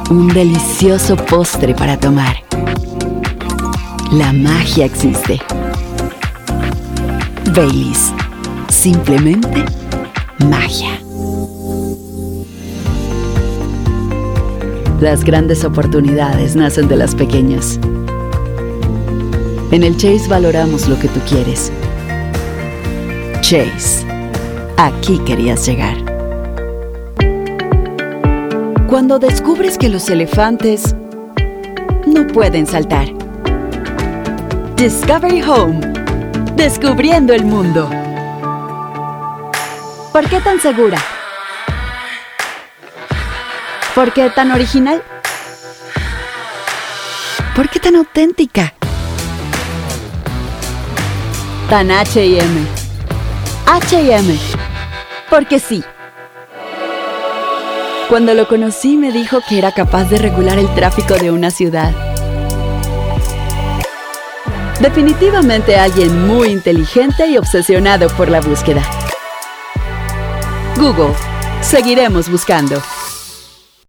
Un delicioso postre para tomar. La magia existe. Baileys. Simplemente magia. Las grandes oportunidades nacen de las pequeñas. En el Chase valoramos lo que tú quieres. Chase. Aquí querías llegar. Cuando descubres que los elefantes no pueden saltar. Discovery Home. Descubriendo el mundo. ¿Por qué tan segura? ¿Por qué tan original? ¿Por qué tan auténtica? Tan H&M. H&M. Porque sí. Cuando lo conocí me dijo que era capaz de regular el tráfico de una ciudad. Definitivamente alguien muy inteligente y obsesionado por la búsqueda. Google. Seguiremos buscando.